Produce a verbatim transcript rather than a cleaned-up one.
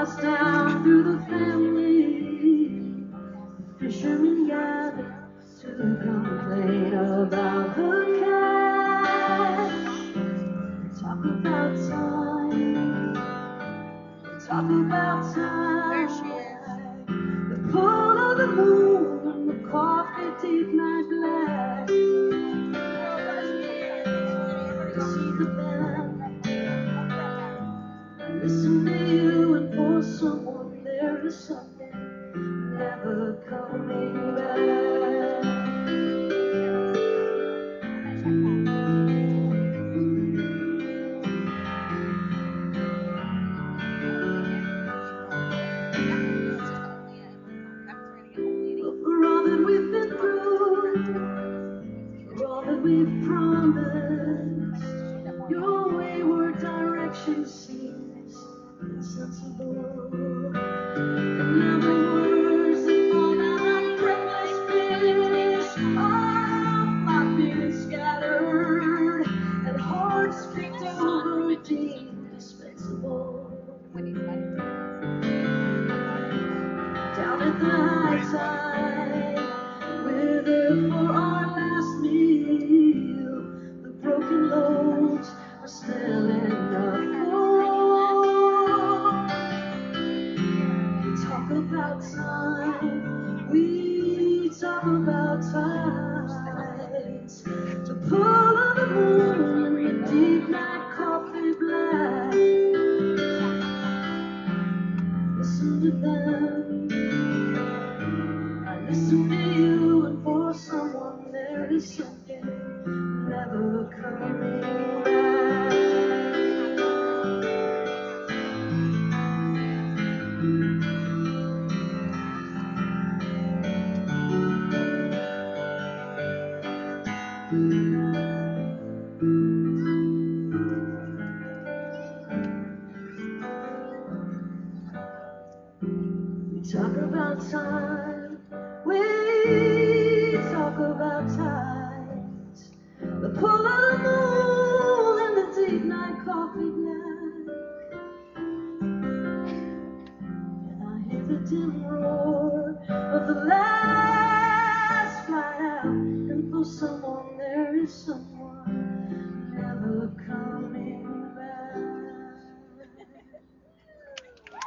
passed down through the family. Fishermen gather to complain about the catch. They talk about time. They talk about time. There she is. The pull of the moon, the coffee deep night black. You see the band. I listen to you, and for someone there is something never coming back. For all that we've been through, for all that we've promised, your wayward direction seems insensible. And now the words that fall out like breathless fish are flopping scattered, and hearts picked over deemed indispensable. Down at the high tide, we're there for our last meal. The broken loaves are still in the floor. We talk about time, we talk about tides. The pull of the moon, the deep night coffee black. Listen to them. I listen to you, and for someone there is something never coming back. We talk about time, we talk about tides. The pull of the moon and the deep night coffee black. And I hear the dim roar of the last flight out. And for someone there is someone never coming